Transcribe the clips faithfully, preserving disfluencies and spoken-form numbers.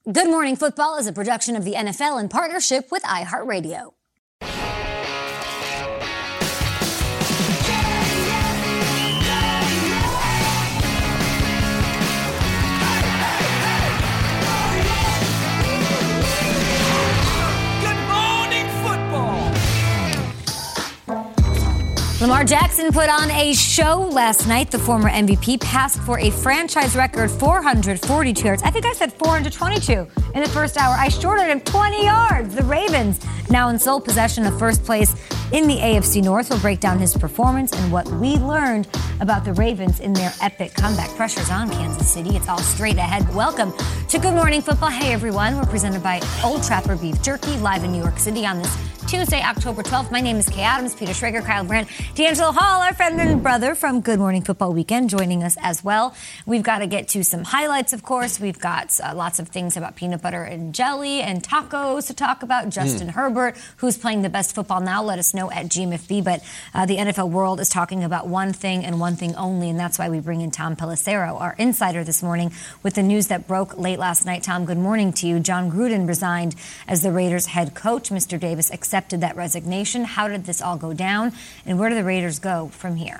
Good Morning Football is a production of the N F L in partnership with iHeartRadio. Lamar Jackson put on a show last night. The former M V P passed for a franchise record four hundred forty-two yards. I think I said four hundred twenty-two in the first hour. I shorted him twenty yards. The Ravens now in sole possession of first place in the A F C North. We'll break down his performance and what we learned about the Ravens in their epic comeback. Pressure's on Kansas City. It's all straight ahead. Welcome to Good Morning Football. Hey, everyone. We're presented by Old Trapper Beef Jerky, live in New York City on this Tuesday, October twelfth. My name is Kay Adams, Peter Schrager, Kyle Brandt, D'Angelo Hall, our friend and brother from Good Morning Football Weekend, joining us as well. We've got to get to some highlights, of course. We've got uh, lots of things about peanut butter and jelly and tacos to talk about. Justin mm. Herbert, who's playing the best football now, let us know at G M F B. But uh, the N F L world is talking about one thing and one thing only, and that's why we bring in Tom Pelissero, our insider this morning, with the news that broke late last night. Tom, good morning to you. Jon Gruden resigned as the Raiders head coach. Mister Davis accepted that resignation. How did this all go down, and where do the Raiders go from here?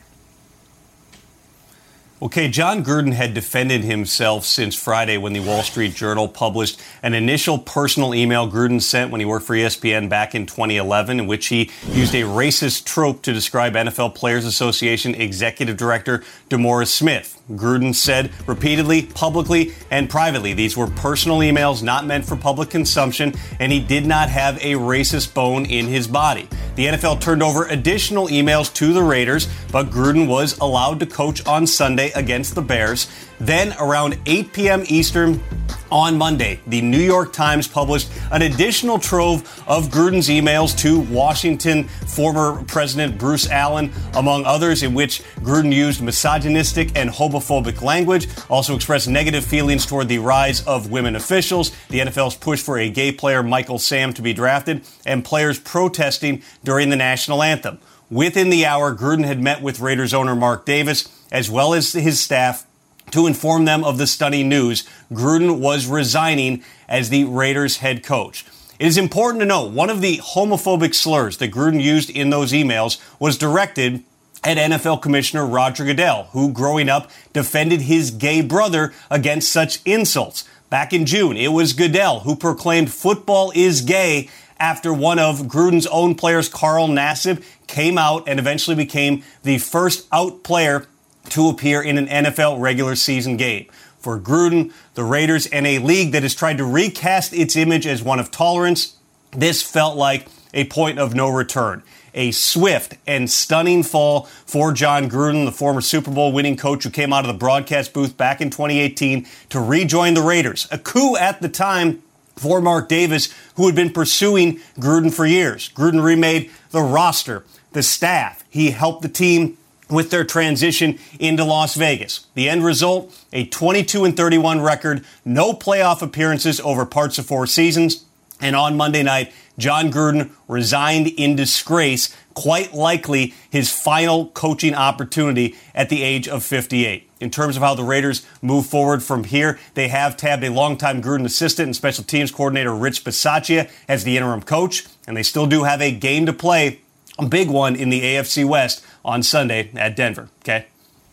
Okay, Jon Gruden had defended himself since Friday when the Wall Street Journal published an initial personal email Gruden sent when he worked for E S P N back in twenty eleven, in which he used a racist trope to describe N F L Players Association Executive Director DeMaurice Smith. Gruden said repeatedly, publicly, and privately these were personal emails not meant for public consumption, and he did not have a racist bone in his body. The N F L turned over additional emails to the Raiders, but Gruden was allowed to coach on Sunday against the Bears. Then, around eight p.m. Eastern on Monday, the New York Times published an additional trove of Gruden's emails to Washington former President Bruce Allen, among others, in which Gruden used misogynistic and homophobic language, also expressed negative feelings toward the rise of women officials, the N F L's push for a gay player, Michael Sam, to be drafted, and players protesting during the national anthem. Within the hour, Gruden had met with Raiders owner Mark Davis, as well as his staff, to inform them of the stunning news. Gruden was resigning as the Raiders head coach. It is important to note, one of the homophobic slurs that Gruden used in those emails was directed at N F L Commissioner Roger Goodell, who, growing up, defended his gay brother against such insults. Back in June, it was Goodell who proclaimed football is gay after one of Gruden's own players, Carl Nassib, came out and eventually became the first out player to appear in an N F L regular season game. For Gruden, the Raiders, and a league that has tried to recast its image as one of tolerance, this felt like a point of no return. A swift and stunning fall for Jon Gruden, the former Super Bowl winning coach who came out of the broadcast booth back in twenty eighteen to rejoin the Raiders. A coup at the time for Mark Davis, who had been pursuing Gruden for years. Gruden remade the roster, the staff. He helped the team with their transition into Las Vegas. The end result, a twenty-two and thirty-one record, no playoff appearances over parts of four seasons, and on Monday night, Jon Gruden resigned in disgrace, quite likely his final coaching opportunity at the age of fifty-eight. In terms of how the Raiders move forward from here, they have tabbed a longtime Gruden assistant and special teams coordinator Rich Bisaccia as the interim coach, and they still do have a game to play, a big one in the A F C West on Sunday at Denver. Okay?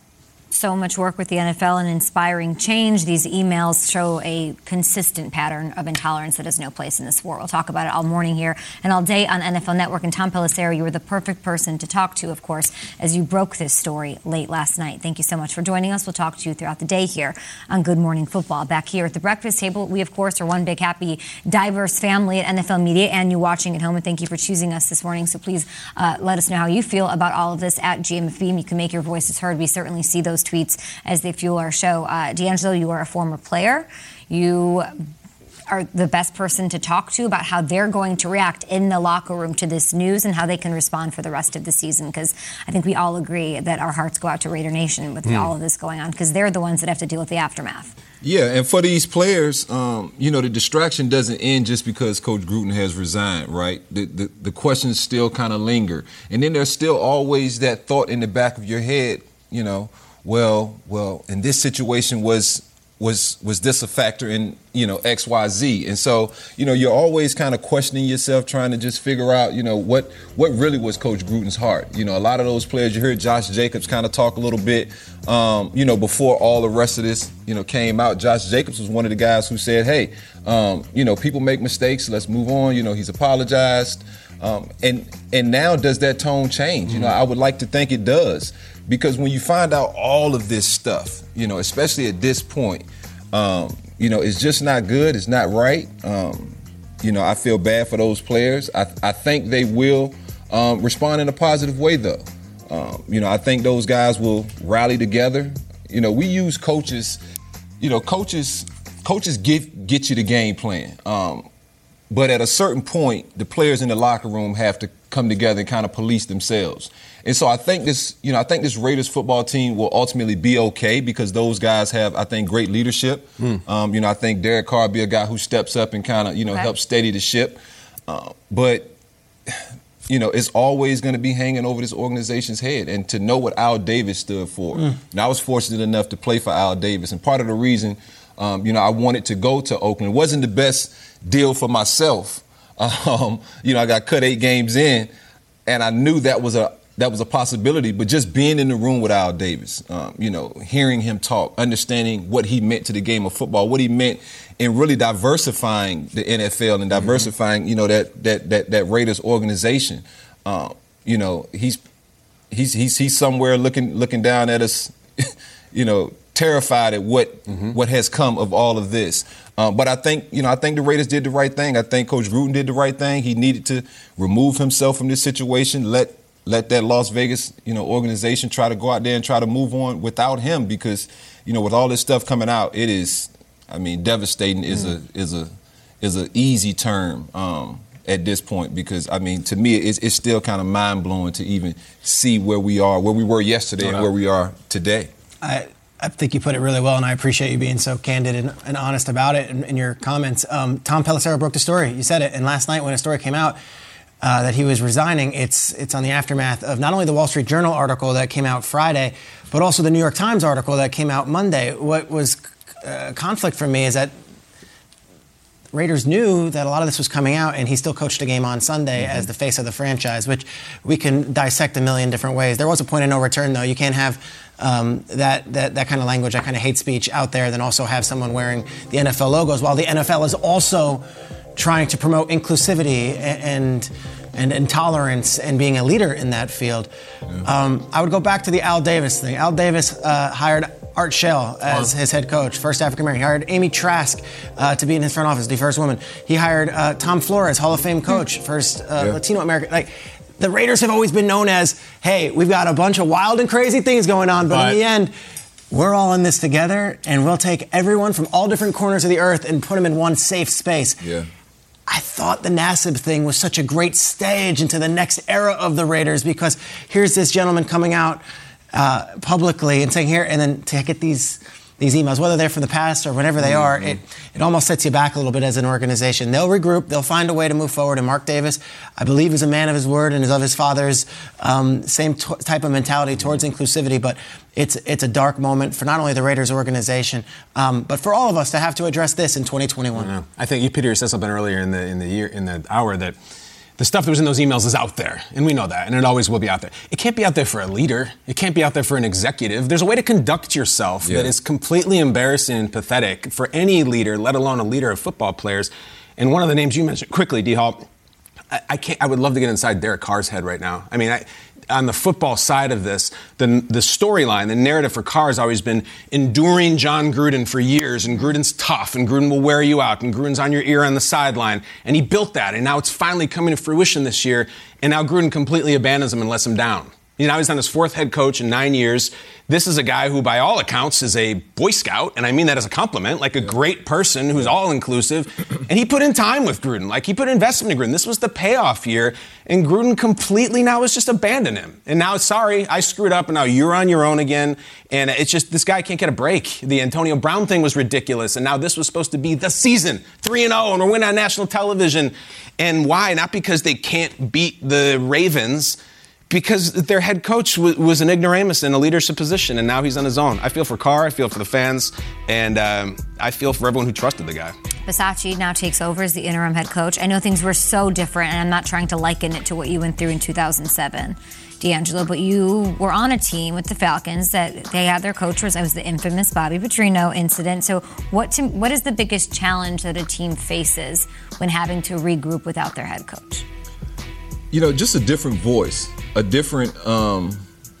So much work with the N F L and inspiring change. These emails show a consistent pattern of intolerance that has no place in this world. We'll talk about it all morning here and all day on N F L Network. And Tom Pelissero, you were the perfect person to talk to, of course, as you broke this story late last night. Thank you so much for joining us. We'll talk to you throughout the day here on Good Morning Football. Back here at the breakfast table, we, of course, are one big, happy, diverse family at N F L Media and you watching at home. And thank you for choosing us this morning. So please uh, let us know how you feel about all of this at G M F B. You can make your voices heard. We certainly see those tweets as they fuel our show. Uh, D'Angelo, you are a former player. You are the best person to talk to about how they're going to react in the locker room to this news and how they can respond for the rest of the season, because I think we all agree that our hearts go out to Raider Nation with mm. all of this going on, because they're the ones that have to deal with the aftermath. Yeah, and for these players, um, you know, the distraction doesn't end just because Coach Gruden has resigned, right? The, the, the questions still kind of linger. And then there's still always that thought in the back of your head, you know, well, well, in this situation, was was was this a factor in, you know, X, Y, Z? And so, you know, you're always kind of questioning yourself, trying to just figure out, you know, what what really was Coach Gruden's heart. You know, a lot of those players, you heard Josh Jacobs kind of talk a little bit, um, you know, before all the rest of this, you know, came out. Josh Jacobs was one of the guys who said, hey, um, you know, people make mistakes, let's move on. You know, he's apologized. Um, and and now does that tone change? Mm-hmm. You know, I would like to think it does. Because when you find out all of this stuff, you know, especially at this point, um, you know, it's just not good. It's not right. Um, you know, I feel bad for those players. I, I think they will um, respond in a positive way, though. Um, you know, I think those guys will rally together. You know, we use coaches. You know, coaches coaches get get you the game plan. Um, but at a certain point, the players in the locker room have to come together and kind of police themselves. And so I think this, you know, I think this Raiders football team will ultimately be okay because those guys have, I think, great leadership. Mm. Um, you know, I think Derek Carr will be a guy who steps up and kind of, you know, okay. helps steady the ship. Uh, but, you know, it's always going to be hanging over this organization's head. And to know what Al Davis stood for. Mm. And I was fortunate enough to play for Al Davis. And part of the reason, um, you know, I wanted to go to Oakland, it wasn't the best deal for myself. Um, you know, I got cut eight games in, and I knew that was a that was a possibility. But just being in the room with Al Davis, um, you know, hearing him talk, understanding what he meant to the game of football, what he meant in really diversifying the N F L and diversifying, mm-hmm. you know, that that that that Raiders organization. Um, you know, he's he's he's he's somewhere looking looking down at us, you know, terrified at what mm-hmm. what has come of all of this. Um, but I think, you know, I think the Raiders did the right thing. I think Coach Gruden did the right thing. He needed to remove himself from this situation, let let that Las Vegas, you know, organization try to go out there and try to move on without him because, you know, with all this stuff coming out, it is, I mean, devastating is mm. a is a is a easy term um, at this point because, I mean, to me, it's, it's still kind of mind-blowing to even see where we are, where we were yesterday and where we are today. I I think you put it really well, and I appreciate you being so candid and, and honest about it in, in your comments. Um, Tom Pelissero broke the story. You said it. And last night when a story came out uh, that he was resigning, it's it's on the aftermath of not only the Wall Street Journal article that came out Friday, but also the New York Times article that came out Monday. What was uh, conflict for me is that Raiders knew that a lot of this was coming out, and he still coached a game on Sunday mm-hmm. as the face of the franchise, which we can dissect a million different ways. There was a point of no return, though. You can't have um, that, that that kind of language, that kind of hate speech out there, then also have someone wearing the N F L logos, while the N F L is also trying to promote inclusivity and and intolerance and being a leader in that field. Yeah. Um, I would go back to the Al Davis thing. Al Davis uh, hired Art Shell as his head coach, first African-American. He hired Amy Trask uh, to be in his front office, the first woman. He hired uh, Tom Flores, Hall of Fame coach, first uh, yeah. Latino American. Like, the Raiders have always been known as, hey, we've got a bunch of wild and crazy things going on, but right. in the end, we're all in this together, and we'll take everyone from all different corners of the earth and put them in one safe space. Yeah. I thought the Nassib thing was such a great stage into the next era of the Raiders because here's this gentleman coming out uh, publicly and saying here, and then to get these these emails, whether they're from the past or whenever they mm-hmm. are, it, it almost sets you back a little bit as an organization. They'll regroup. They'll find a way to move forward. And Mark Davis, I believe, is a man of his word and is of his father's um, same t- type of mentality towards inclusivity. But it's it's a dark moment for not only the Raiders organization, um, but for all of us to have to address this in twenty twenty-one. I, I think you, Peter, said something earlier in the in the year in the hour that the stuff that was in those emails is out there, and we know that, and it always will be out there. It can't be out there for a leader. It can't be out there for an executive. There's a way to conduct yourself yeah. that is completely embarrassing and pathetic for any leader, let alone a leader of football players. And one of the names you mentioned quickly, D-Hall, I, I can't. I would love to get inside Derek Carr's head right now. I mean, I. On the football side of this, the, the storyline, the narrative for Carr has always been enduring John Gruden for years, and Gruden's tough, and Gruden will wear you out, and Gruden's on your ear on the sideline. And he built that, and now it's finally coming to fruition this year, and now Gruden completely abandons him and lets him down. You know, he's on his fourth head coach in nine years. This is a guy who, by all accounts, is a Boy Scout, and I mean that as a compliment, like a great person who's all-inclusive. And he put in time with Gruden. Like, he put investment in Gruden. This was the payoff year, and Gruden completely now has just abandoned him. And now, sorry, I screwed up, and now you're on your own again. And it's just, this guy can't get a break. The Antonio Brown thing was ridiculous, and now this was supposed to be the season, three and oh, and we're winning on national television. And why? Not because they can't beat the Ravens, Because their head coach w- was an ignoramus in a leadership position, and now he's on his own. I feel for Carr, I feel for the fans, and um, I feel for everyone who trusted the guy. Bisaccia now takes over as the interim head coach. I know things were so different, and I'm not trying to liken it to what you went through in two thousand seven, D'Angelo, but you were on a team with the Falcons that they had their coach was, it was the infamous Bobby Petrino incident. So what to, what is the biggest challenge that a team faces when having to regroup without their head coach? You know, just a different voice, a different, um,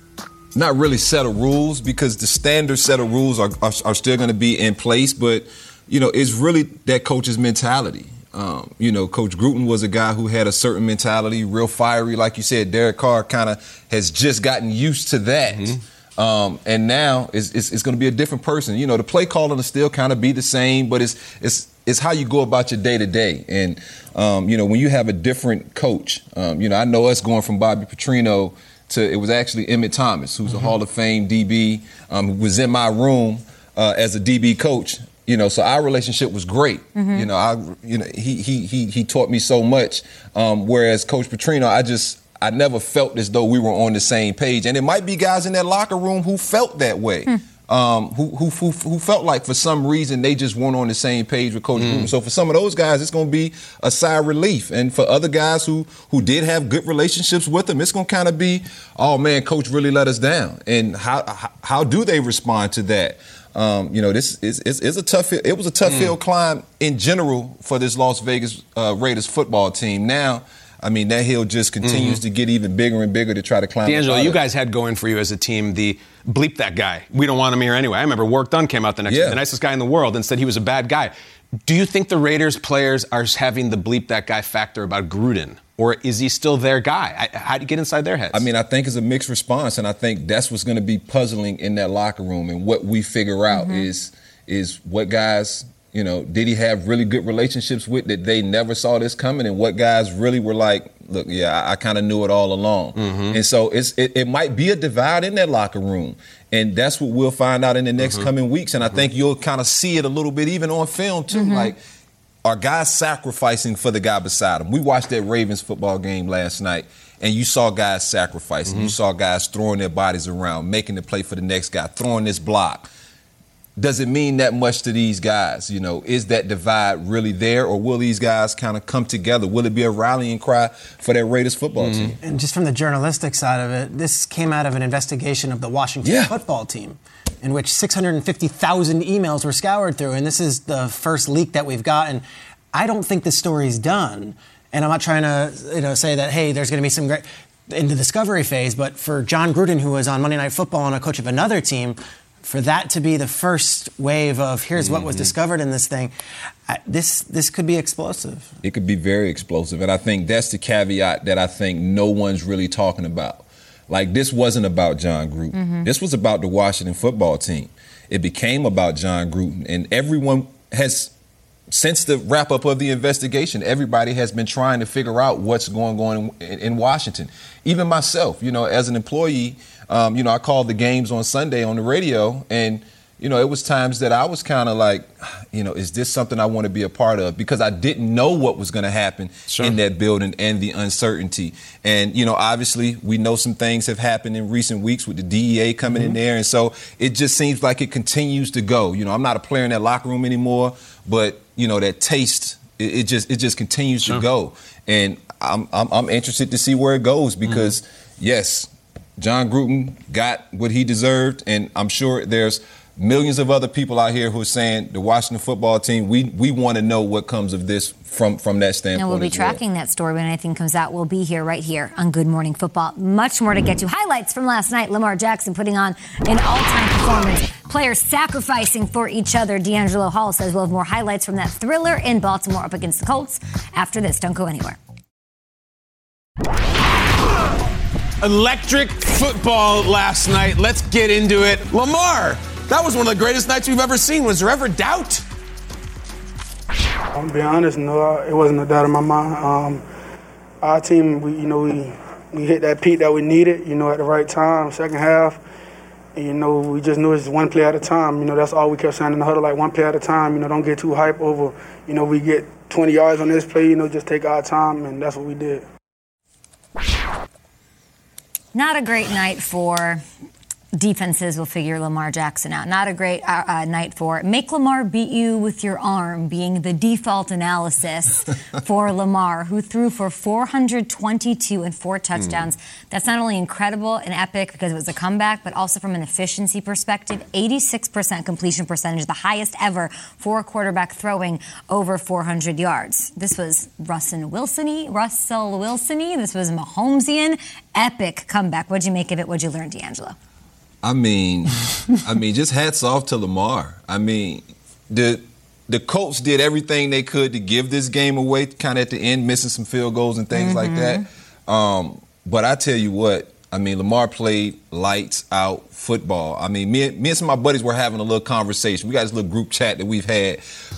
not really set of rules, because the standard set of rules are, are, are still going to be in place. But, you know, it's really that coach's mentality. Um, you know, Coach Gruden was a guy who had a certain mentality, real fiery. Like you said, Derek Carr kind of has just gotten used to that. Mm-hmm. Um, and now it's, it's, it's going to be a different person. You know, the play calling will still kind of be the same, but it's it's it's how you go about your day to day. And, um, you know, when you have a different coach, um, you know, I know us going from Bobby Petrino to, it was actually Emmett Thomas, who's mm-hmm. a Hall of Fame D B, um, who was in my room uh, as a D B coach. You know, so our relationship was great. Mm-hmm. You know, I, you know, he he he he taught me so much. Um, whereas Coach Petrino, I just I never felt as though we were on the same page. And it might be guys in that locker room who felt that way. Mm. Um, who, who who who felt like for some reason they just weren't on the same page with Coach mm. Gruden. So for some of those guys, it's going to be a sigh of relief. And for other guys who who did have good relationships with him, it's going to kind of be, oh man, Coach really let us down. And how how, how do they respond to that? Um, you know, this is, is, is a tough. It was a tough mm. field climb in general for this Las Vegas uh, Raiders football team. Now, I mean, that hill just continues mm-hmm. to get even bigger and bigger to try to climb. D'Angelo, you guys had going for you as a team the bleep that guy. We don't want him here anyway. I remember Work Done came out the next yeah. the nicest guy in the world and said he was a bad guy. Do you think the Raiders players are having the bleep that guy factor about Gruden? Or is he still their guy? How do you get inside their heads? I mean, I think it's a mixed response, and I think that's what's going to be puzzling in that locker room. And what we figure out mm-hmm. is is what guys, you know, did he have really good relationships with that they never saw this coming, and what guys really were like, look, yeah, I, I kind of knew it all along. Mm-hmm. And so it's it, it might be a divide in that locker room, and that's what we'll find out in the next mm-hmm. coming weeks. And I mm-hmm. think you'll kind of see it a little bit even on film too, mm-hmm. like. Are guys sacrificing for the guy beside them? We watched that Ravens football game last night, and you saw guys sacrificing. Mm-hmm. You saw guys throwing their bodies around, making the play for the next guy, throwing this block. Does it mean that much to these guys? You know, is that divide really there, or will these guys kind of come together? Will it be a rallying cry for that Raiders football mm-hmm. team? And just from the journalistic side of it, this came out of an investigation of the Washington yeah. football team, in which six hundred fifty thousand emails were scoured through. And this is the first leak that we've gotten. I don't think this story's done. And I'm not trying to you know, say that, hey, there's going to be some great in the discovery phase. But for John Gruden, who was on Monday Night Football and a coach of another team, for that to be the first wave of here's mm-hmm. what was discovered in this thing, this this could be explosive. It could be very explosive. And I think that's the caveat that I think no one's really talking about. Like, this wasn't about John Gruden. Mm-hmm. This was about the Washington football team. It became about John Gruden. And everyone has, since the wrap-up of the investigation, everybody has been trying to figure out what's going on in, in Washington. Even myself, you know, as an employee, um, you know, I called the games on Sunday on the radio, and you know, it was times that I was kind of like, you know, is this something I want to be a part of? Because I didn't know what was going to happen sure. in that building and the uncertainty. And, you know, obviously we know some things have happened in recent weeks with the D E A coming mm-hmm. in there. And so it just seems like it continues to go. You know, I'm not a player in that locker room anymore, but, you know, that taste, it, it just it just continues sure. to go. And I'm, I'm, I'm interested to see where it goes because, mm-hmm. yes, John Gruden got what he deserved. And I'm sure there's millions of other people out here who are saying the Washington football team, we we want to know what comes of this from, from that standpoint. And we'll be tracking well. that story when anything comes out. We'll be here right here on Good Morning Football. Much more to get to. Highlights from last night. Lamar Jackson putting on an all-time performance. Players sacrificing for each other. D'Angelo Hall says we'll have more highlights from that thriller in Baltimore up against the Colts after this. Don't go anywhere. Electric football last night. Let's get into it. Lamar, that was one of the greatest nights we've ever seen. Was there ever doubt? I'm being honest, no, it wasn't a doubt in my mind. Um, our team, we, you know, we we hit that peak that we needed, you know, at the right time, second half. And, you know, we just knew it's one play at a time. You know, that's all we kept saying in the huddle, like one play at a time. You know, don't get too hype over, you know, we get twenty yards on this play, you know, just take our time, and that's what we did. Not a great night for defenses will figure Lamar Jackson out. Not a great uh, uh, night for make Lamar beat you with your arm being the default analysis for Lamar, who threw for four hundred twenty-two and four touchdowns. Mm. That's not only incredible and epic because it was a comeback, but also from an efficiency perspective, eighty-six percent completion percentage, the highest ever for a quarterback throwing over four hundred yards. This was Russell Wilson-y, Russell Wilson-y. This was Mahomesian. Epic comeback. What'd you make of it? What'd you learn, D'Angelo? I mean, I mean, just hats off to Lamar. I mean, the the Colts did everything they could to give this game away, kind of at the end, missing some field goals and things mm-hmm. like that. Um, but I tell you what, I mean, Lamar played lights out football. I mean, me, me and some of my buddies were having a little conversation. We got this little group chat that we've had.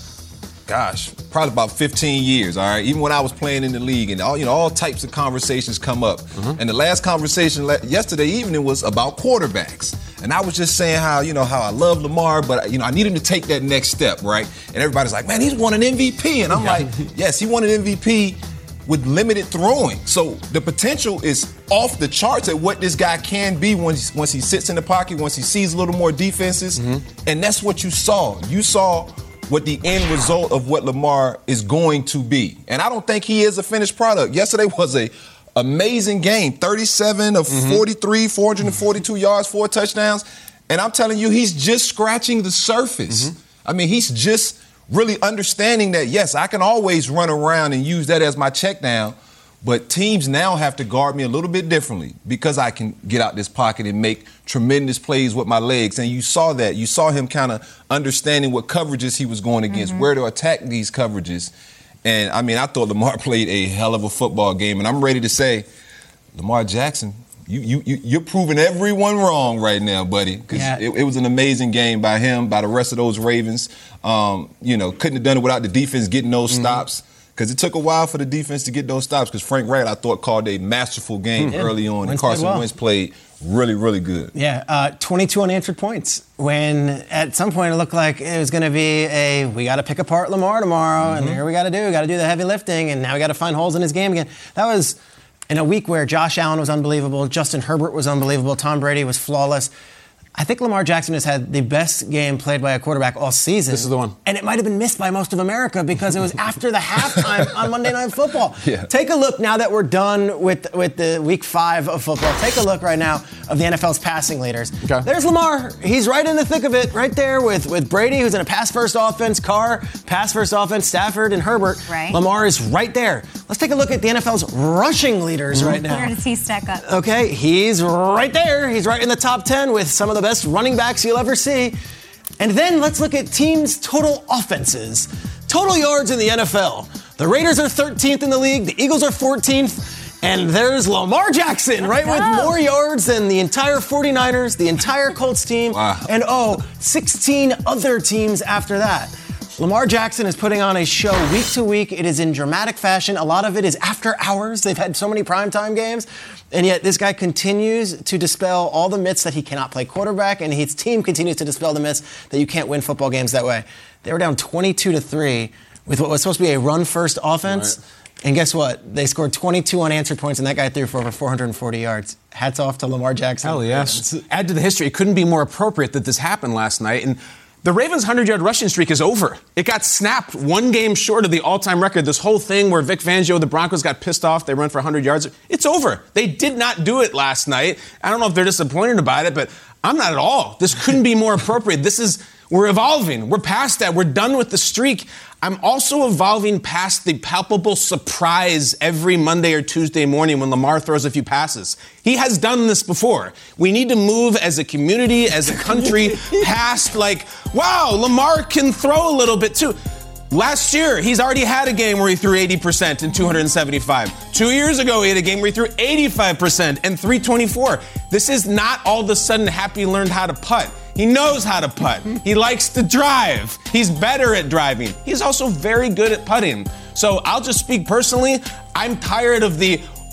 Gosh, probably about fifteen years, all right? Even when I was playing in the league, and all you know, all types of conversations come up. Mm-hmm. And the last conversation yesterday evening was about quarterbacks. And I was just saying how, you know, how I love Lamar, but, you know, I need him to take that next step, right? And everybody's like, man, he's won an M V P. And I'm like, yes, he won an M V P with limited throwing. So the potential is off the charts at what this guy can be once, once he sits in the pocket, once he sees a little more defenses. Mm-hmm. And that's what you saw. You saw what the end result of what Lamar is going to be. And I don't think he is a finished product. Yesterday was a amazing game. thirty-seven of mm-hmm. forty-three, four hundred forty-two yards, four touchdowns. And I'm telling you, he's just scratching the surface. Mm-hmm. I mean, he's just really understanding that, yes, I can always run around and use that as my check down. But teams now have to guard me a little bit differently because I can get out this pocket and make tremendous plays with my legs. And you saw that. You saw him kind of understanding what coverages he was going against, mm-hmm. where to attack these coverages. And, I mean, I thought Lamar played a hell of a football game. And I'm ready to say, Lamar Jackson, you, you, you, you're proving everyone wrong right now, buddy. Because yeah. it, it was an amazing game by him, by the rest of those Ravens. Um, you know, couldn't have done it without the defense getting those mm-hmm. stops. Because it took a while for the defense to get those stops because Frank Reich, I thought, called a masterful game mm-hmm. early on. Wentz and Carson well. Wentz played really, really good. Yeah, uh, twenty-two unanswered points when at some point it looked like it was going to be a, we got to pick apart Lamar tomorrow, mm-hmm. and here we got to do, we got to do the heavy lifting, and now we got to find holes in his game again. That was in a week where Josh Allen was unbelievable, Justin Herbert was unbelievable, Tom Brady was flawless. I think Lamar Jackson has had the best game played by a quarterback all season. This is the one. And it might have been missed by most of America because it was after the halftime on Monday Night Football. Yeah. Take a look now that we're done with, with the week five of football. Take a look right now of the N F L's passing leaders. Okay. There's Lamar. He's right in the thick of it, right there with, with Brady, who's in a pass-first offense, Carr, pass-first offense, Stafford, and Herbert. Right. Lamar is right there. Let's take a look at the N F L's rushing leaders mm-hmm. right now. Where does he stack up? Okay, he's right there. He's right in the top ten with some of the best running backs you'll ever see. And then let's look at teams' total offenses. Total yards in the N F L. The Raiders are thirteenth in the league. The Eagles are fourteenth. And there's Lamar Jackson, right, with more yards than the entire forty-niners, the entire Colts team, wow. and, oh, sixteen other teams after that. Lamar Jackson is putting on a show week to week. It is in dramatic fashion. A lot of it is after hours. They've had so many primetime games. And yet this guy continues to dispel all the myths that he cannot play quarterback, and his team continues to dispel the myths that you can't win football games that way. They were down twenty-two to three with what was supposed to be a run-first offense. Right. And guess what? They scored twenty-two unanswered points, and that guy threw for over four hundred forty yards. Hats off to Lamar Jackson. Hell yes. Add to the history. It couldn't be more appropriate that this happened last night. And the Ravens' hundred-yard rushing streak is over. It got snapped one game short of the all-time record. This whole thing where Vic Fangio, the Broncos, got pissed off. They run for one hundred yards. It's over. They did not do it last night. I don't know if they're disappointed about it, but I'm not at all. This couldn't be more appropriate. This is, we're evolving. We're past that. We're done with the streak. I'm also evolving past the palpable surprise every Monday or Tuesday morning when Lamar throws a few passes. He has done this before. We need to move as a community, as a country, past like, wow, Lamar can throw a little bit too. Last year, he's already had a game where he threw eighty percent and two hundred seventy-five. Two years ago, he had a game where he threw eighty-five percent and three twenty-four. This is not all of a sudden Happy learned how to putt. He knows how to putt. He likes to drive. He's better at driving. He's also very good at putting. So I'll just speak personally. I'm tired of the,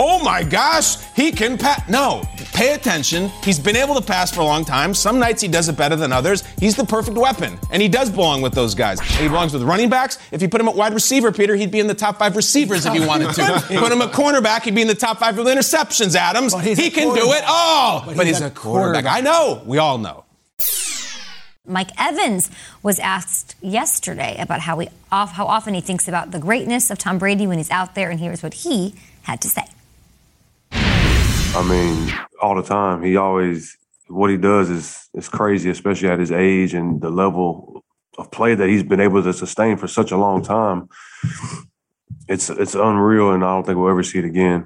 oh my gosh, he can pass. No, pay attention. He's been able to pass for a long time. Some nights he does it better than others. He's the perfect weapon, and he does belong with those guys. And he belongs with running backs. If you put him at wide receiver, Peter, he'd be in the top five receivers if you wanted to. Put him at cornerback, he'd be in the top five with interceptions, Adams. He can do it all. But, but he's, he's a quarterback. quarterback. I know. We all know. Mike Evans was asked yesterday about how, we, how often he thinks about the greatness of Tom Brady when he's out there, and here's what he had to say. I mean, all the time. He always, what he does is is crazy, especially at his age and the level of play that he's been able to sustain for such a long time. It's it's unreal, and I don't think we'll ever see it again.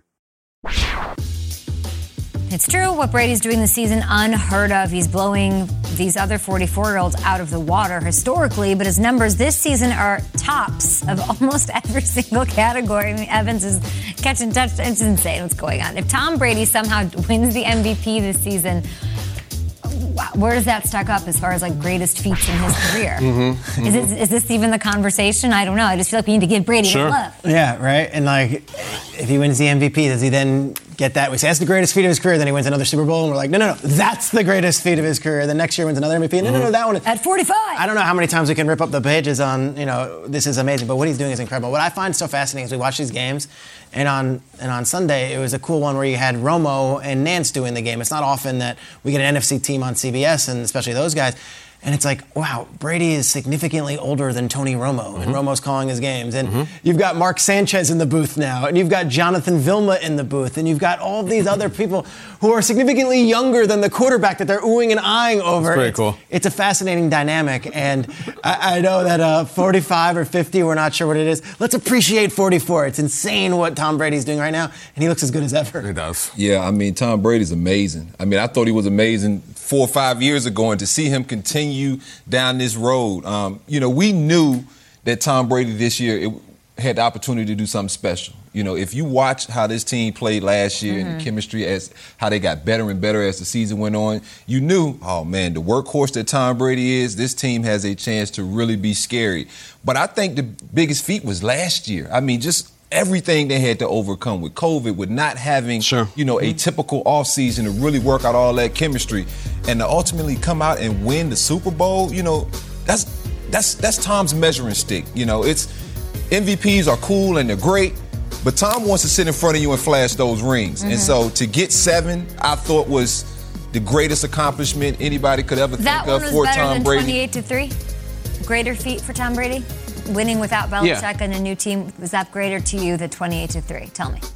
It's true. What Brady's doing this season, unheard of. He's blowing these other forty-four-year-olds out of the water historically, but his numbers this season are tops of almost every single category. I mean, Evans is catching touchdowns. It's insane what's going on. If Tom Brady somehow wins the M V P this season, where does that stack up as far as like greatest feats in his career? Mm-hmm, mm-hmm. Is, it, is this even the conversation? I don't know. I just feel like we need to give Brady sure. love. Yeah, right. And like, if he wins the M V P, does he then get that? We say that's the greatest feat of his career. Then he wins another Super Bowl, and we're like, no, no, no, that's the greatest feat of his career. Then next year wins another M V P. No, no, no, that one. At forty-five. I don't know how many times we can rip up the pages on, you know, this is amazing, but what he's doing is incredible. What I find so fascinating is we watch these games, and on and on Sunday it was a cool one where you had Romo and Nance doing the game. It's not often that we get an N F C team on C B S, and especially those guys. And it's like, wow, Brady is significantly older than Tony Romo, mm-hmm. and Romo's calling his games. And mm-hmm. you've got Mark Sanchez in the booth now, and you've got Jonathan Vilma in the booth, and you've got all these other people who are significantly younger than the quarterback that they're oohing and eyeing over. That's pretty it's, cool. It's a fascinating dynamic, and I, I know that uh, forty-five or fifty, we're not sure what it is. Let's appreciate forty-four. It's insane what Tom Brady's doing right now, and he looks as good as ever. He does. Yeah, I mean, Tom Brady's amazing. I mean, I thought he was amazing four or five years ago, and to see him continue down this road, um, you know, we knew that Tom Brady this year it, had the opportunity to do something special. You know, if you watch how this team played last year mm-hmm. and the chemistry, as how they got better and better as the season went on, you knew, oh man, the workhorse that Tom Brady is, this team has a chance to really be scary. But I think the biggest feat was last year. I mean, just everything they had to overcome with COVID, with not having, sure. you know, a typical offseason to really work out all that chemistry, and to ultimately come out and win the Super Bowl, you know, that's that's that's Tom's measuring stick. You know, it's M V Ps are cool and they're great, but Tom wants to sit in front of you and flash those rings. Mm-hmm. And so to get seven, I thought was the greatest accomplishment anybody could ever that think of for Tom Brady. That one was better than twenty-eight to three? Greater feat for Tom Brady? Winning without Belichick yeah. and a new team, was that greater to you than twenty-eight to three? Tell me.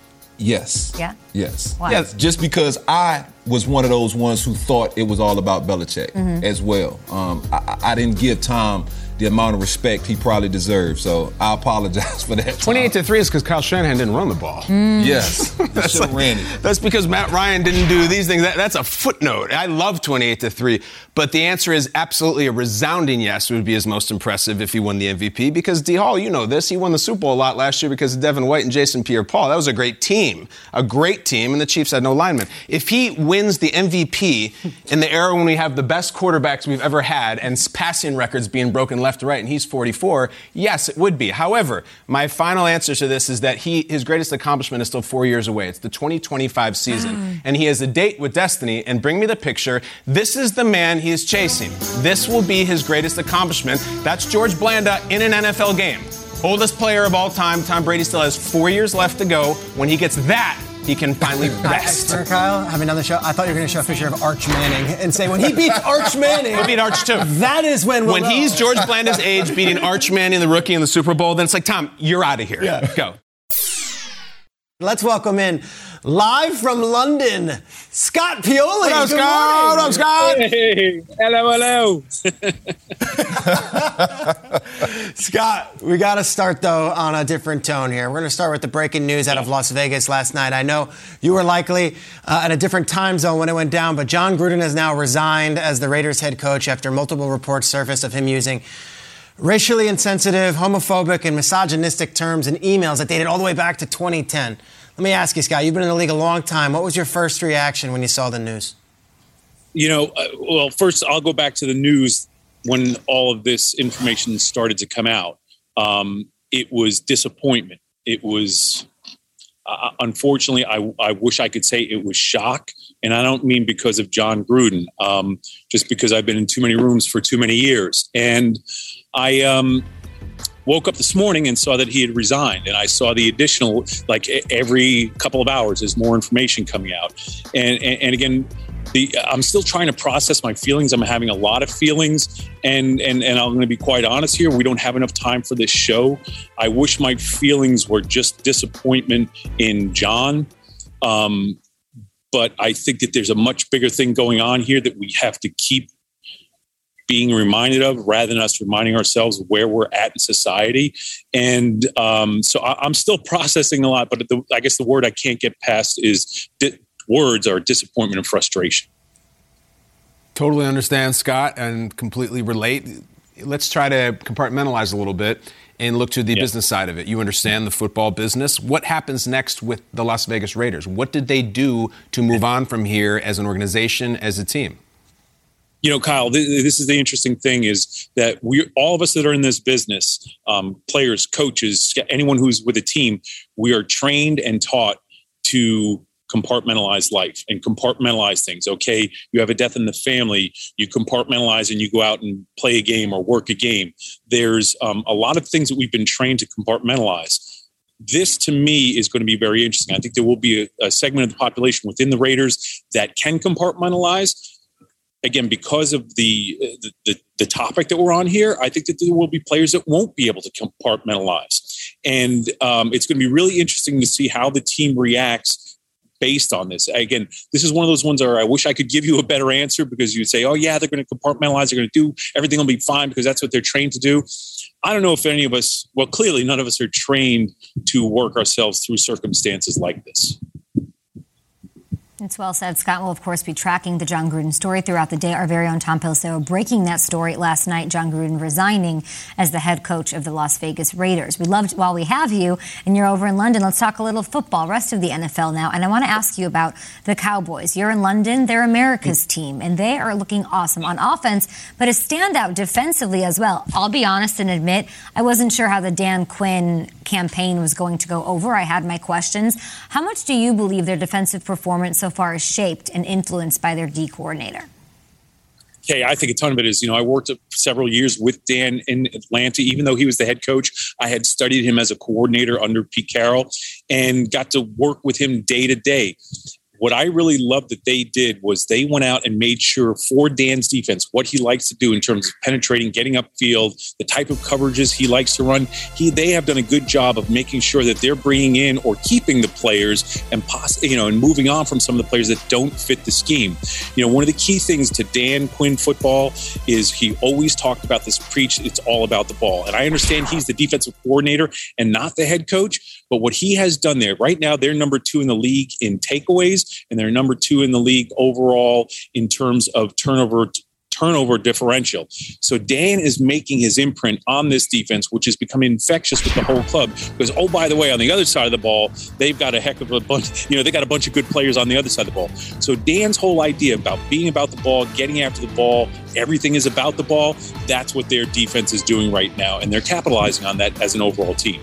Yes. Yeah? Yes. Why? Yes, just because I was one of those ones who thought it was all about Belichick mm-hmm. as well. Um, I, I didn't give Tom the amount of respect he probably deserved, so I apologize for that. twenty-eight to three is because Kyle Shanahan didn't run the ball. Mm. Yes. that's, like, ran it. That's because Matt Ryan didn't do these things. That, that's a footnote. I love twenty-eight to three, but the answer is absolutely a resounding yes. Would be his most impressive if he won the M V P, because D. Hall, you know this, he won the Super Bowl a lot last year because of Devin White and Jason Pierre-Paul. That was a great team, a great team, and the Chiefs had no linemen. If he wins the M V P in the era when we have the best quarterbacks we've ever had and passing records being broken left to right, and he's forty-four, yes, it would be. However, my final answer to this is that he his greatest accomplishment is still four years away. It's the twenty twenty-five season, and he has a date with destiny. And bring me the picture. This is the man he is chasing. This will be his greatest accomplishment. That's George Blanda in an N F L game. Oldest player of all time. Tom Brady still has four years left to go. When he gets that, he can finally rest. For Kyle, having done the show, I thought you were going to show a picture of Arch Manning and say, when he beats Arch Manning, he'll beat Arch too. That is when we'll When know. he's George Blanda's age beating Arch Manning, the rookie in the Super Bowl, then it's like, Tom, you're out of here. Yeah. Go. Let's welcome in, live from London, Scott Pioli. What up, Good Scott? morning. What up, Scott? Hey, hello, hello. Scott, we got to start, though, on a different tone here. We're going to start with the breaking news out of Las Vegas last night. I know you were likely uh, in a different time zone when it went down, but John Gruden has now resigned as the Raiders head coach after multiple reports surfaced of him using racially insensitive, homophobic, and misogynistic terms and emails that dated all the way back to twenty ten. Let me ask you, Scott, you've been in the league a long time. What was your first reaction when you saw the news? You know, uh, well, first I'll go back to the news when all of this information started to come out. Um, it was disappointment. It was Uh, unfortunately, I, I wish I could say it was shock, and I don't mean because of Jon Gruden, um, just because I've been in too many rooms for too many years. And I um, woke up this morning and saw that he had resigned, and I saw the additional, like every couple of hours, there's more information coming out. And, and, and again, the, I'm still trying to process my feelings. I'm having a lot of feelings, and and and I'm going to be quite honest here. We don't have enough time for this show. I wish my feelings were just disappointment in Jon, um, but I think that there's a much bigger thing going on here that we have to keep being reminded of, rather than us reminding ourselves where we're at in society. And um, so I, I'm still processing a lot, but the, I guess the word I can't get past is di- words are disappointment and frustration. Totally understand, Scott, and completely relate. Let's try to compartmentalize a little bit and look to the yeah. business side of it. You understand the football business. What happens next with the Las Vegas Raiders? What did they do to move on from here as an organization, as a team? You know, Kyle, this is the interesting thing, is that we, all of us that are in this business, um, players, coaches, anyone who's with a team, we are trained and taught to compartmentalize life and compartmentalize things. Okay, you have a death in the family, you compartmentalize and you go out and play a game or work a game. There's um, a lot of things that we've been trained to compartmentalize. This, to me, is going to be very interesting. I think there will be a, a segment of the population within the Raiders that can compartmentalize. Again, because of the, the the the topic that we're on here, I think that there will be players that won't be able to compartmentalize. And um, it's going to be really interesting to see how the team reacts based on this. Again, this is one of those ones where I wish I could give you a better answer, because you'd say, oh, yeah, they're going to compartmentalize. They're going to do everything will be fine because that's what they're trained to do. I don't know if any of us, well, clearly none of us are trained to work ourselves through circumstances like this. It's well said. Scott will, of course, be tracking the Jon Gruden story throughout the day. Our very own Tom Pelissero breaking that story last night, Jon Gruden resigning as the head coach of the Las Vegas Raiders. We loved, while we have you, and you're over in London, let's talk a little football, rest of the N F L now. And I want to ask you about the Cowboys. You're in London. They're America's team, and they are looking awesome on offense, but a standout defensively as well. I'll be honest and admit, I wasn't sure how the Dan Quinn campaign was going to go over. I had my questions. How much do you believe their defensive performance so far is shaped and influenced by their D coordinator? Okay, I think a ton of it is, you know, I worked several years with Dan in Atlanta. Even though he was the head coach, I had studied him as a coordinator under Pete Carroll and got to work with him day to day. What I really loved that they did was they went out and made sure for Dan's defense, what he likes to do in terms of penetrating, getting upfield, the type of coverages he likes to run. He, they have done a good job of making sure that they're bringing in or keeping the players and poss- you know, and moving on from some of the players that don't fit the scheme. You know, one of the key things to Dan Quinn football is he always talked about this preach, it's all about the ball. And I understand he's the defensive coordinator and not the head coach, but what he has done there, right now, they're number two in the league in takeaways, and they're number two in the league overall in terms of turnover turnover differential. So Dan is making his imprint on this defense, which is becoming infectious with the whole club. Because, oh, by the way, on the other side of the ball, they've got a heck of a bunch, you know, they got a bunch of good players on the other side of the ball. So Dan's whole idea about being about the ball, getting after the ball, everything is about the ball, that's what their defense is doing right now. And they're capitalizing on that as an overall team.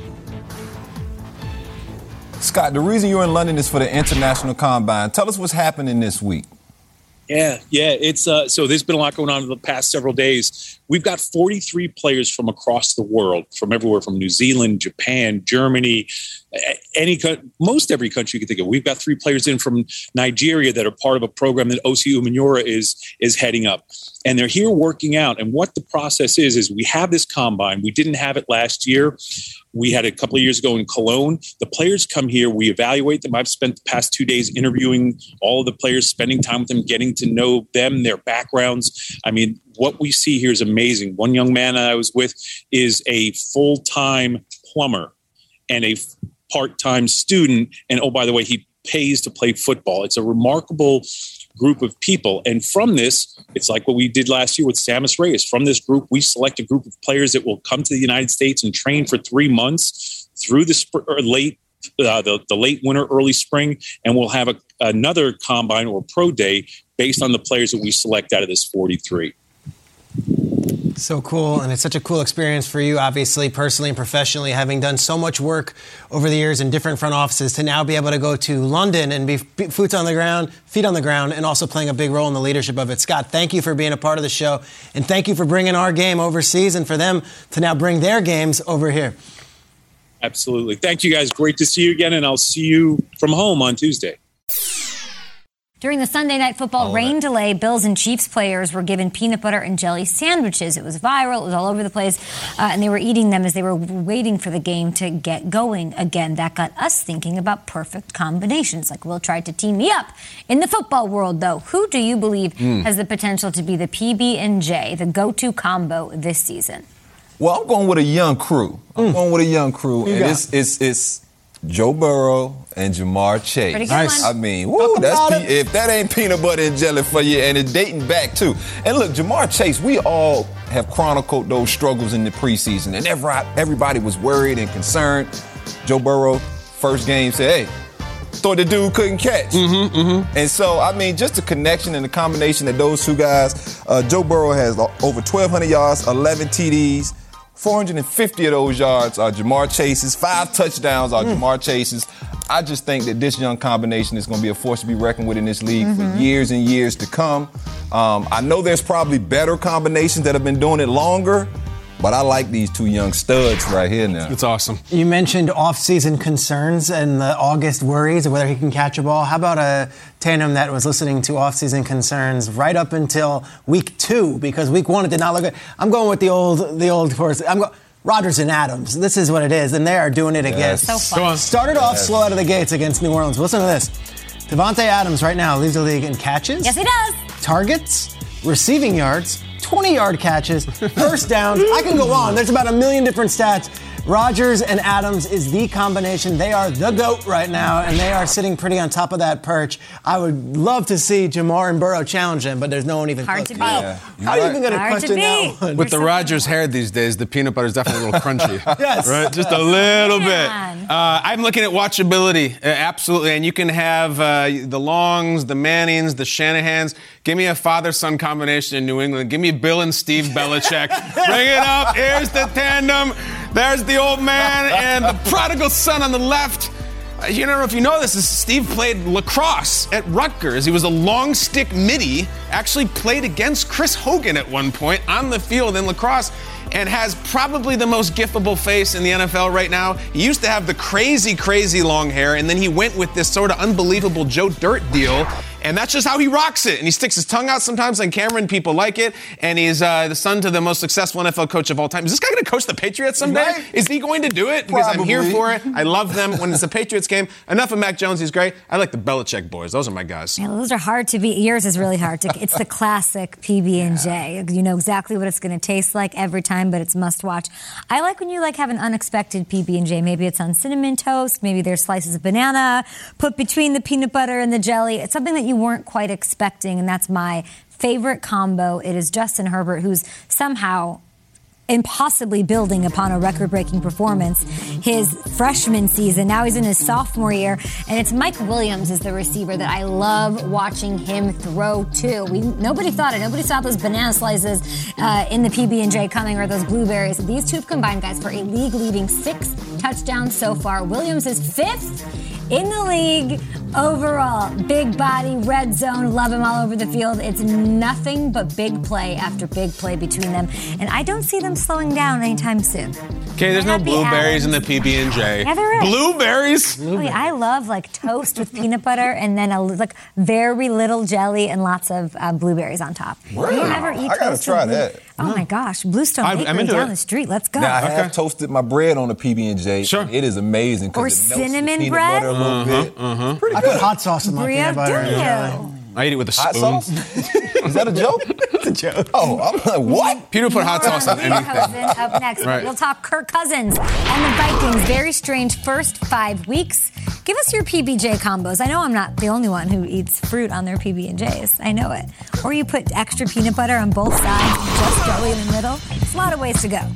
Scott, the reason you're in London is for the International Combine. Tell us what's happening this week. Yeah, yeah. It's uh, so there's been a lot going on in the past several days. We've got forty-three players from across the world, from everywhere from New Zealand, Japan, Germany, any most every country you can think of. We've got three players in from Nigeria that are part of a program that Osi Umenyiora is is heading up. And they're here working out. And what the process is, is we have this combine. We didn't have it last year. We had it a couple of years ago in Cologne. The players come here. We evaluate them. I've spent the past two days interviewing all of the players, spending time with them, getting to know them, their backgrounds. I mean, what we see here is amazing. One young man I was with is a full-time plumber and a part-time student. And, oh, by the way, he pays to play football. It's a remarkable group of people. And from this, it's like what we did last year with Sammis Reyes. From this group, we select a group of players that will come to the United States and train for three months through the sp- or late, uh, the, the late winter, early spring, and we'll have a, another combine or pro day based on the players that we select out of this forty-three. So cool, and it's such a cool experience for you, obviously, personally and professionally, having done so much work over the years in different front offices, to now be able to go to London and be feet on the ground, feet on the ground, and also playing a big role in the leadership of it. Scott, thank you for being a part of the show, and thank you for bringing our game overseas and for them to now bring their games over here. Absolutely. Thank you, guys. Great to see you again, and I'll see you from home on Tuesday. During the Sunday Night Football Oh, rain that. delay, Bills and Chiefs players were given peanut butter and jelly sandwiches. It was viral. It was all over the place. Uh, and they were eating them as they were waiting for the game to get going again. That got us thinking about perfect combinations. Like, Will tried to team me up. In the football world, though, who do you believe mm. has the potential to be the P B and J, the go-to combo this season? Well, I'm going with a young crew. I'm mm. going with a young crew. You and it's, it's, it's Joe Burrow and Jamar Chase. Pretty good nice. I mean, woo, that's pe- if that ain't peanut butter and jelly for you, and it's dating back too. And look, Jamar Chase, we all have chronicled those struggles in the preseason, and every, everybody was worried and concerned. Joe Burrow, first game, said, hey, thought the dude couldn't catch. Mm-hmm, mm-hmm. And so, I mean, just the connection and the combination of those two guys. Uh, Joe Burrow has over twelve hundred yards, eleven T Ds. four hundred fifty of those yards are Jamar Chase's. Five touchdowns are mm. Jamar Chase's. I just think that this young combination is going to be a force to be reckoned with in this league mm-hmm. for years and years to come. Um, I know there's probably better combinations that have been doing it longer, but I like these two young studs right here now. It's awesome. You mentioned off-season concerns and the August worries of whether he can catch a ball. How about a tandem that was listening to off-season concerns right up until week two? Because week one it did not look good. I'm going with the old, the old horse. I'm going Rodgers and Adams. This is what it is, and they are doing it again. Yes. So fun. Started off yes. slow out of the gates against New Orleans. Listen to this. Devontae Adams right now leads the league in catches. Yes, he does. Targets, receiving yards, twenty-yard catches, first downs. I can go on. There's about a million different stats. Rodgers and Adams is the combination. They are the GOAT right now, and they are sitting pretty on top of that perch. I would love to see Jamar and Burrow challenge them, but there's no one even Hard close. to beat. Yeah. How are you even going to Hard question to that beat. one? With the Rodgers hair these days, the peanut butter is definitely a little crunchy. Yes. Right? Just a little Man. bit. Uh, I'm looking at watchability, uh, absolutely. And you can have uh, the Longs, the Mannings, the Shanahans. Give me a father-son combination in New England. Give me Bill and Steve Belichick. Bring it up. Here's the tandem. There's the old man and the prodigal son on the left. Uh, you don't know if you know this, is Steve played lacrosse at Rutgers. He was a long stick midi, actually played against Chris Hogan at one point on the field in lacrosse, and has probably the most gifable face in the N F L right now. He used to have the crazy, crazy long hair, and then he went with this sort of unbelievable Joe Dirt deal. And that's just how he rocks it. And he sticks his tongue out sometimes on camera, and people like it. And he's uh, the son to the most successful N F L coach of all time. Is this guy going to coach the Patriots someday? Right. Is he going to do it? Because Probably. I'm here for it. I love them. When it's a Patriots game, enough of Mac Jones. He's great. I like the Belichick boys. Those are my guys. Yeah, those are hard to beat. Yours is really hard to. It's the classic P B and J. You know exactly what it's going to taste like every time, but it's must watch. I like when you like have an unexpected P B and J. Maybe it's on cinnamon toast. Maybe there's slices of banana put between the peanut butter and the jelly. It's something that you weren't quite expecting, and that's my favorite combo. It is Justin Herbert, who's somehow impossibly building upon a record-breaking performance his freshman season. Now he's in his sophomore year, and it's Mike Williams is the receiver that I love watching him throw to. We nobody thought it. Nobody saw those banana slices uh, in the P B and J coming, or those blueberries. These two have combined, guys, for a league-leading six touchdowns so far. Williams is fifth in the league overall. Big body, red zone, love him all over the field. It's nothing but big play after big play between them, and I don't see them slowing down anytime soon. Okay, there's no Happy blueberries in Adams. the P B and J. Yeah, there is. Blueberries? Oh, yeah, I love like toast with peanut butter and then a like very little jelly and lots of uh, blueberries on top. Wow. You never eat I gotta toast try with blue- that. Oh my gosh, Bluestone I- I'm Bakery into down it. the street. Let's go. Now, I have Okay. toasted my bread on a P B and J. Sure. It is amazing. 'cause Or it melts the cinnamon peanut bread? butter a little bit. Uh-huh. Pretty I good. put hot sauce in my Bria, peanut butter. do you? Yeah. I eat it with a Hot spoon. sauce? Is that a joke? It's a joke. Oh, I'm like, what? Peter put hot sauce on More on anything. Cousin up next. Right. We'll talk Kirk Cousins and the Vikings. Very strange first five weeks. Give us your P B J combos. I know I'm not the only one who eats fruit on their P B and Js. I know it. Or you put extra peanut butter on both sides, just jelly in the middle. There's a lot of ways to go.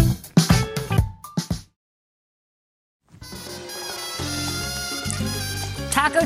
Taco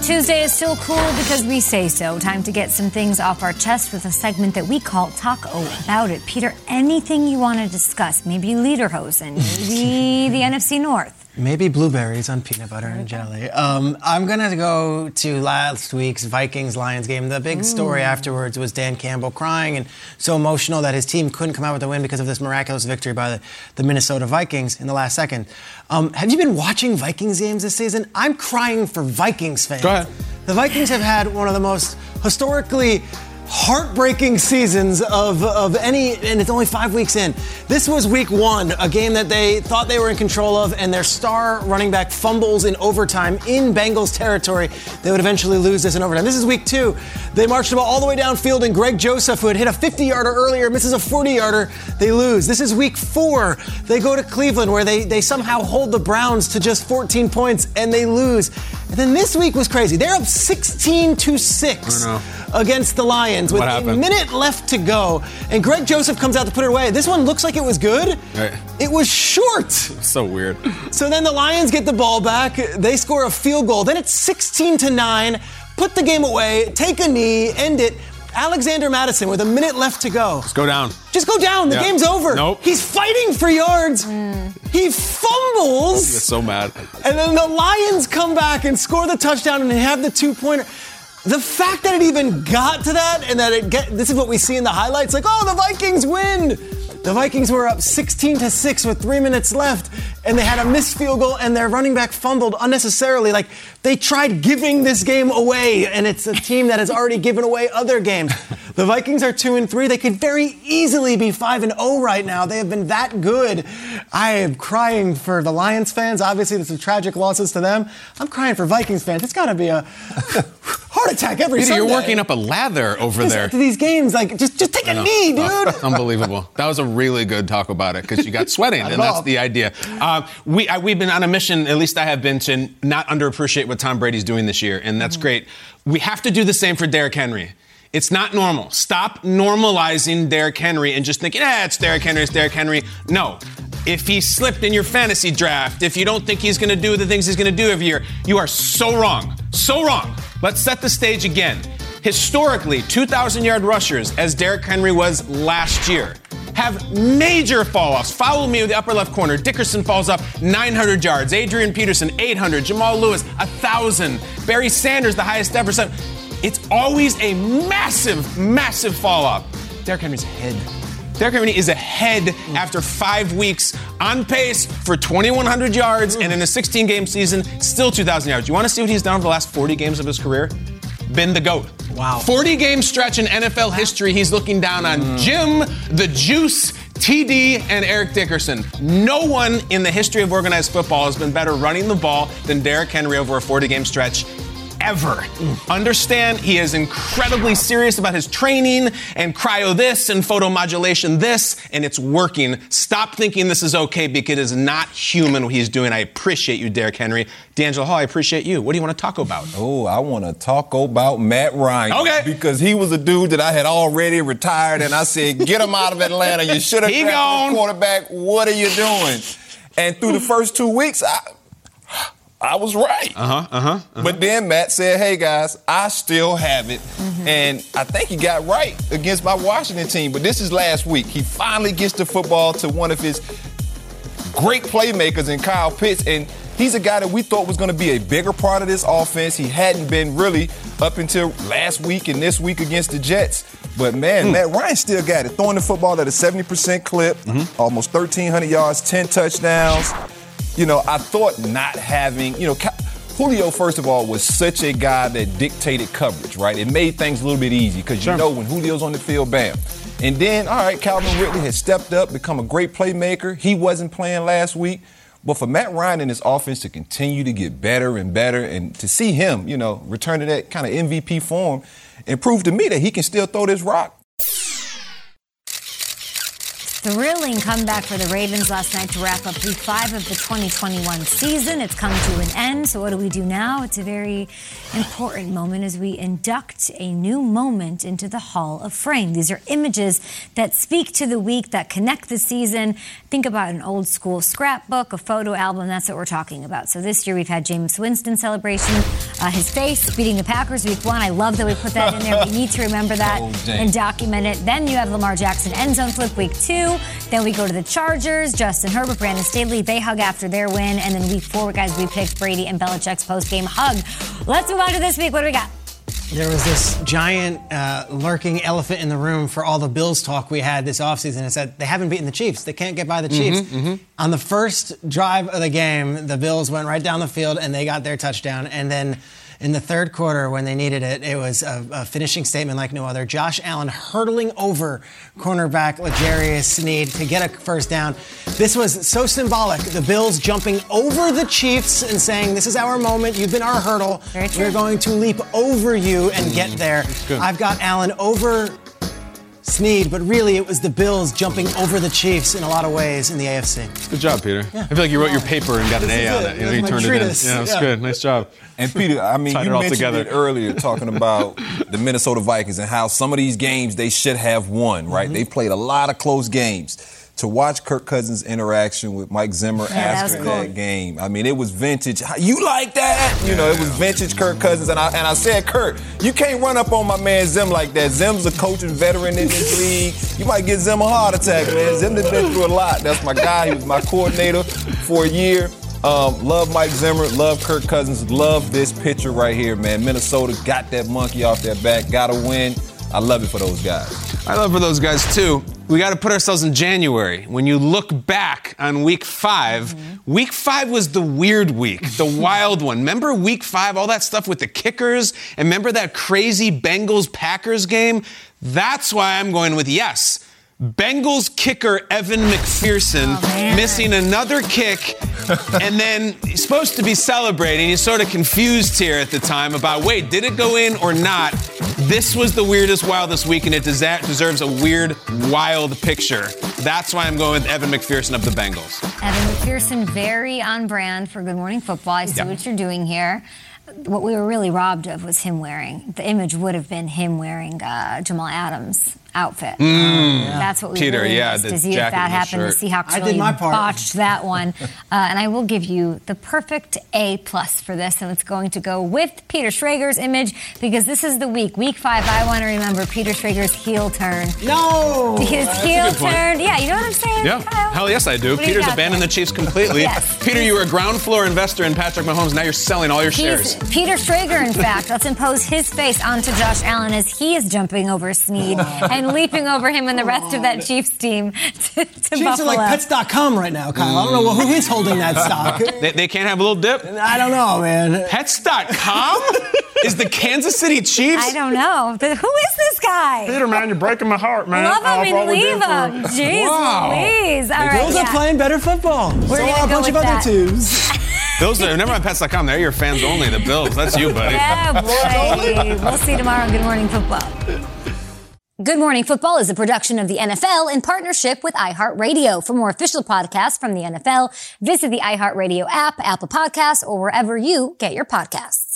Tuesday is still cool because we say so. Time to get some things off our chest with a segment that we call Talk About It. Peter, anything you want to discuss? Maybe Lederhosen, maybe the N F C North. Maybe blueberries on peanut butter and jelly. Um, I'm going to go to last week's Vikings-Lions game. The big Ooh. story afterwards was Dan Campbell crying and so emotional that his team couldn't come out with a win because of this miraculous victory by the, the Minnesota Vikings in the last second. Um, have you been watching Vikings games this season? I'm crying for Vikings fans. Go ahead. The Vikings have had one of the most historically heartbreaking seasons of, of any, and it's only five weeks in. This was week one, a game that they thought they were in control of, and their star running back fumbles in overtime in Bengals territory. They would eventually lose this in overtime. This is week two. They marched the ball all the way downfield, and Greg Joseph, who had hit a fifty-yarder earlier, misses a forty-yarder. They lose. This is week four. They go to Cleveland, where they, they somehow hold the Browns to just fourteen points, and they lose. And then this week was crazy. They're up sixteen to six against the Lions with a minute left to go. And Greg Joseph comes out to put it away. This one looks like it was good. Right. It was short. So weird. So then the Lions get the ball back. They score a field goal. Then it's sixteen to nine. Put the game away. Take a knee. End it. Alexander Mattison with a minute left to go. Just go down. Just go down. The yeah. game's over. Nope. He's fighting for yards. Mm. He fumbles. He's so mad. And then the Lions come back and score the touchdown and have the two-pointer. The fact that it even got to that and that it get this is what we see in the highlights, like, oh, the Vikings win. The Vikings were up sixteen to six with three minutes left, and they had a missed field goal, and their running back fumbled unnecessarily. Like, they tried giving this game away, and it's a team that has already given away other games. The Vikings are two and three. They could very easily be five and oh right now. They have been that good. I am crying for the Lions fans. Obviously, there's some tragic losses to them. I'm crying for Vikings fans. It's got to be a heart attack every Peter, Sunday. You're working up a lather over just there. To these games, like, just, just take a knee, dude. Oh, unbelievable. That was a really good talk about it because you got sweating, and that's the idea. Uh, we, I, we've been on a mission, at least I have been, to not underappreciate what Tom Brady's doing this year, and that's mm-hmm. great. We have to do the same for Derrick Henry. It's not normal. Stop normalizing Derrick Henry and just thinking, eh, it's Derrick Henry, it's Derrick Henry. No. If he slipped in your fantasy draft, if you don't think he's going to do the things he's going to do every year, you are so wrong. So wrong. Let's set the stage again. Historically, two thousand yard rushers, as Derrick Henry was last year, have major fall-offs. Follow me with the upper left corner. Dickerson falls off nine hundred yards. Adrian Peterson, eight hundred. Jamal Lewis, one thousand. Barry Sanders, the highest ever. It's always a massive, massive fall-off. Derrick Henry's ahead. Derrick Henry is ahead after five weeks, on pace for twenty-one hundred yards, and in a sixteen game season, still two thousand yards. You want to see what he's done over the last forty games of his career? Been the GOAT. Wow. forty game stretch in N F L history, he's looking down on mm. Jim, the Juice, T D, and Eric Dickerson. No one in the history of organized football has been better running the ball than Derrick Henry over a forty game stretch. Ever. Mm. Understand, he is incredibly serious about his training and cryo this and photomodulation this, and it's working. Stop thinking this is okay because it is not human what he's doing. I appreciate you, Derrick Henry. D'Angelo Hall, I appreciate you. What do you want to talk about? Oh, I want to talk about Matt Ryan. Okay. Because he was a dude that I had already retired, and I said, get him out of Atlanta. You should have drafted a quarterback. What are you doing? And through the first two weeks, I... I was right. Uh-huh, uh-huh, uh-huh. But then Matt said, hey, guys, I still have it. Mm-hmm. And I think he got right against my Washington team. But this is last week. He finally gets the football to one of his great playmakers in Kyle Pitts. And he's a guy that we thought was going to be a bigger part of this offense. He hadn't been really up until last week and this week against the Jets. But, man, mm. Matt Ryan still got it. Throwing the football at a seventy percent clip, mm-hmm. almost thirteen hundred yards, ten touchdowns. You know, I thought not having, you know, Julio, first of all, was such a guy that dictated coverage, right? It made things a little bit easy because sure. you know when Julio's on the field, bam. And then, all right, Calvin Ridley has stepped up, become a great playmaker. He wasn't playing last week. But for Matt Ryan and his offense to continue to get better and better and to see him, you know, return to that kind of M V P form and prove to me that he can still throw this rock. thrilling comeback for the Ravens last night to wrap up week five of the twenty twenty-one season. It's come to an end. So what do we do now? It's a very important moment as we induct a new moment into the Hall of Fame. These are images that speak to the week, that connect the season. Think about an old school scrapbook, a photo album. That's what we're talking about. So this year we've had Jameis Winston celebration, uh, his face beating the Packers week one. I love that we put that in there. We need to remember that oh, and document it. Then you have Lamar Jackson end zone flip week two. Then we go to the Chargers, Justin Herbert, Brandon Staley. They hug after their win. And then week four, guys, we picked Brady and Belichick's post-game hug. Let's move on to this week. What do we got? There was this giant uh, lurking elephant in the room for all the Bills talk we had this offseason. It's that they haven't beaten the Chiefs. They can't get by the Chiefs. Mm-hmm, mm-hmm. On the first drive of the game, the Bills went right down the field and they got their touchdown. And then in the third quarter, when they needed it, it was a, a finishing statement like no other. Josh Allen hurtling over cornerback L'Jarius Sneed to get a first down. This was so symbolic. The Bills jumping over the Chiefs and saying, this is our moment. You've been our hurdle. We're going to leap over you and mm, get there. I've got Allen over Sneed, but really it was the Bills jumping over the Chiefs in a lot of ways in the A F C. Good job, Peter. Yeah. I feel like you wrote your paper and got this an A on it. it. You know, you turned treatise. it in. Yeah, that's yeah. good. Nice job. And Peter, I mean, you mentioned together. it earlier talking about the Minnesota Vikings and how some of these games they should have won, right? Mm-hmm. They played a lot of close games. To watch Kirk Cousins' interaction with Mike Zimmer yeah, after that, cool. that game, I mean, it was vintage. You like that? You know, it was vintage Kirk Cousins. And I and I said, Kirk, you can't run up on my man Zim like that. Zim's a coaching veteran in this league. You might get Zim a heart attack, man. Zim has been through a lot. That's my guy. He was my coordinator for a year. Um, love Mike Zimmer, love Kirk Cousins, love this picture right here, man. Minnesota got that monkey off their back, got to win. I love it for those guys. I love it for those guys, too. We got to put ourselves in January. When you look back on week five, mm-hmm. week five was the weird week, the wild one. Remember week five, all that stuff with the kickers? And remember that crazy Bengals-Packers game? That's why I'm going with yes. Bengals kicker Evan McPherson oh, missing another kick, and then he's supposed to be celebrating. He's sort of confused here at the time about, wait, did it go in or not? This was the weirdest, wildest week, and it deserves a weird, wild picture. That's why I'm going with Evan McPherson of the Bengals. Evan McPherson, very on brand for Good Morning Football. I see yeah. what you're doing here. What we were really robbed of was him wearing, the image would have been him wearing uh, Jamal Adams' outfit. Mm, um, yeah. That's what we Peter, really yeah, missed to see if that happened. The Seahawks really botched that one. uh, and I will give you the perfect A plus for this, and it's going to go with Peter Schrager's image because this is the week. Week five, I want to remember Peter Schrager's heel turn. No! His That's heel turn. Yeah, you know what I'm saying? Yeah. Kyle? Hell yes, I do. What Peter's do abandoned there? the Chiefs completely. Yes. Peter, you were a ground floor investor in Patrick Mahomes. Now you're selling all your He's, shares. Peter Schrager, in fact, let's impose his face onto Josh Allen as he is jumping over Sneed and leaping over him and the rest of that Chiefs team to, to Chiefs Buffalo. are like pets dot com right now, Kyle. I don't know who is holding that stock. They, they can't have a little dip? I don't know, man. pets dot com is the Kansas City Chiefs? I don't know. Who is this guy? Peter, man, you're breaking my heart, man. Love him and leave him. Jeez wow. Louise. All the right, Bills yeah. are playing better football. We're so gonna are a go bunch of with other that. teams. Those are never mind pets dot com. They're your fans only. The Bills. That's you, buddy. Yeah, boy. We'll see you tomorrow on Good Morning Football. Good Morning Football is a production of the N F L in partnership with iHeartRadio. For more official podcasts from the N F L, visit the iHeartRadio app, Apple Podcasts, or wherever you get your podcasts.